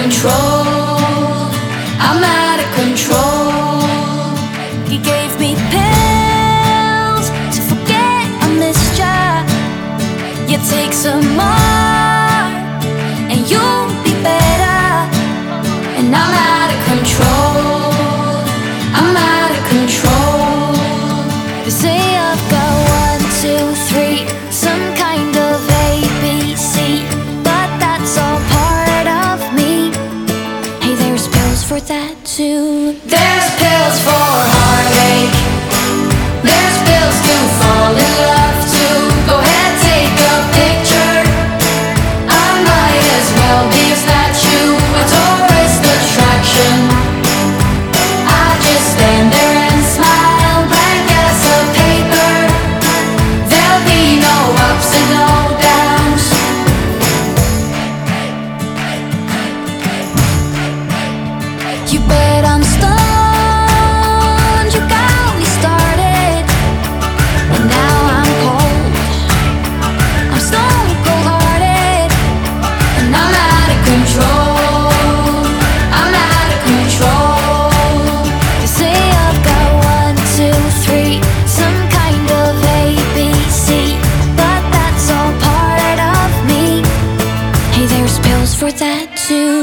control. I'm out of control. He gave me pills to forget I missed ya. You take some more and you'll be better. And I'm out of control. I'm out of control. They say I've got 1, 2, 3, some kind of ABC, but that's all part of me. Hey, there's pills for that too. There's pills for heartache. There's pills to fall in love too. Go ahead, take a picture. I might as well be a statue, a tourist attraction. I just stand there and smile, blank as a paper. There'll be no ups and no downs. You bet I'm stoned, you got me started, and now I'm cold. I'm stone cold hearted, and I'm out of control. I'm out of control. They say I've got 1, 2, 3, some kind of ABC, but that's all part of me. Hey, there's pills for that too.